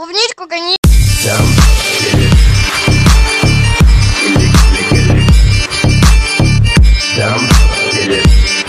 клубничку гони. Там стелет, там стелет,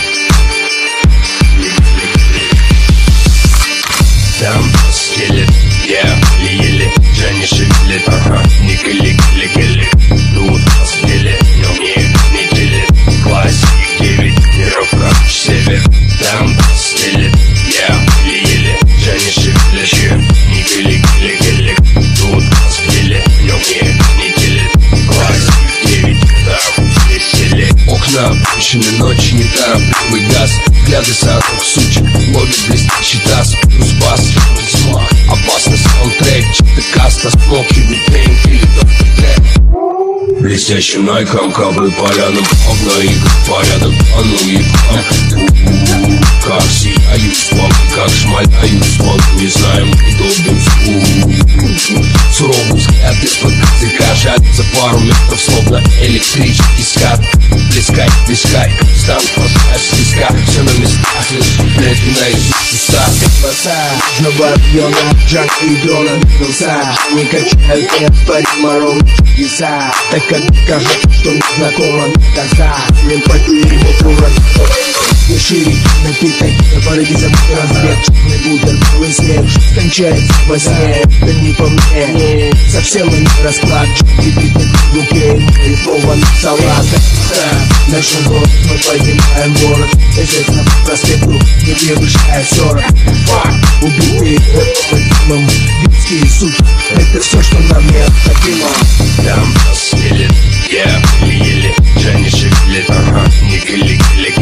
там стелет, я еле Джани шевелит, ага, не клик-клик-клик. Тут стелет, но не телет. Классик 9, мировка север. Там стелет, я еле Джани шевелит, не клик-клик-клик. Тут стелет, но не телет. Классик 9, там веселее. Окна опущены, ночи не торопливый газ. Взгляды сахарных сучек, ловит блестящий таз. Русбас, опасный саундтрек. Чьи-то каста, смокивый пейнт или доктор трек. Блестящим найком, каблы полянам. Окна игр порядок, а ну и как сияют славы, как шмаляют звон. Не знаем, кто бьют. Суровый взгляд из-под языка. Жалится пару метров, словно электрический скат. Плескай, стан фасаж слизка. Все на местах, лишь блядь, наизусть уста. Спаса, жного района, Джан и дрона двигался. Не качают неоспоримо ровно чудеса. Так как кажется, что незнакомо никогда. Эмпатия, урод. Шире напиток, на порыве забыть разбег. Черный бутер, белый снег, кончается во сне. Да не по мне, совсем не расклад. Кипит в руке, рифованный салат. Наш город, мы поднимаем город. Естественно, по проспекту, не превышая 40. Убитые, мы детские суки. Это все, что нам необходимо. Там стелет, я еле Джани шевелит, ага, не клик-клик.